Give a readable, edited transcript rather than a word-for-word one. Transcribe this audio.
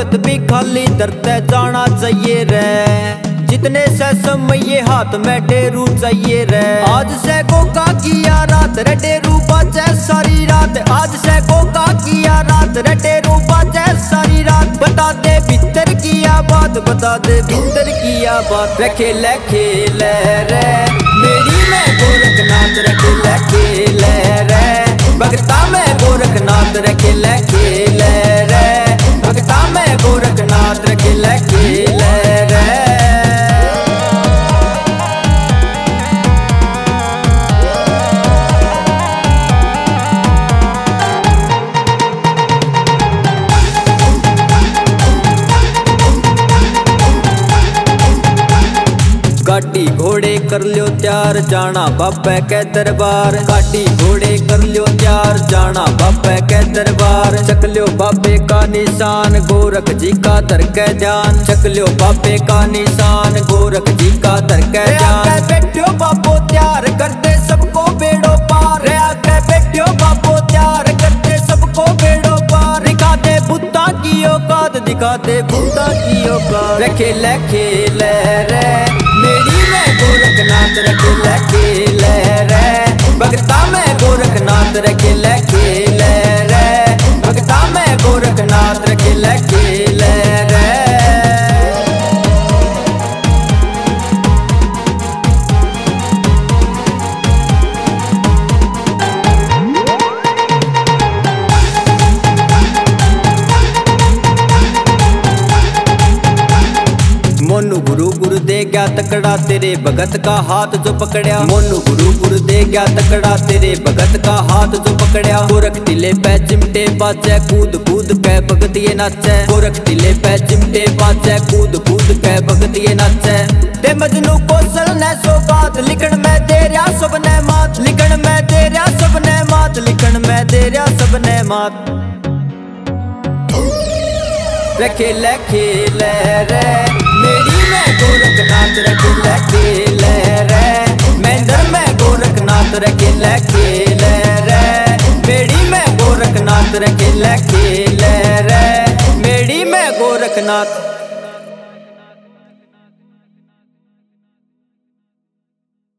भगत भी खाली दरते जाना चाहिए रे। जितने से समय हाथ में डेरू चाहिए रे। आज से कोका किया रात रे डेरू बाजे सारी रात। आज से कोका किया रात रे डेरू बाजे सारी रात। बता दे भीतर किया बात, बता दे भीतर किया बात। खेले खेले रे मेरी में गोरखनाथ रे खेले खेले रे। भगता में गोरखनाथ रे खेले खेले रे। भगता में गोरखनाथ रे खेले खेले रे। गाड़ी घोड़े कर लियो त्यार जाना बाबे के दरबार। गाड़ी घोड़े कर लियो त्यार जाना बाबे के दरबार। चक लियो बाबे का निशान गोरख जी का धर के ध्यान। चक लियो बाबे का निशान गोरख जी का धर के ध्यान। बैठो बाबो त्यार करते सबको बेड़ो पार। आके बैठो बाबो त्यार करते सबको बेड़ो पार। दिखा दे बुद्धा की औकात, दिखा दे बुद्धा की औकात। खेले खेले रे मेरी में गोरखनाथ रे खेले खेले रे। भगता में गोरखनाथ रे खेले खेले रे। भगता में गोरखनाथ रे खेले खेले रे। मोनू गुरु गुरु दे गया तकड़ा तेरे भगत का हाथ जो पकड़या। मोनू गुरु गुरु दे गया तकड़ा तेरे भगत का हाथ जो पकड़या। गोरख टीले पे चिमटे बाजे कूद कूद के भगतिये नाचे। गोरख टीले पे चिमटे बाजे कूद कूद के भगतिये नाचे। ते मजनू कौशल ने सौगात लिखण में दे रहा सबने मात। लिखण में दे रहा सबने मात। लिखण में दे रहा सबने मात। खेले खेले रे मेरी में गोरखनाथ रे खेले खेले रे। महेंद्र में गोरखनाथ रे खेले खेले रे। मेरी में गोरखनाथ रे खेले खेले रे। मेरी में गोरखनाथ।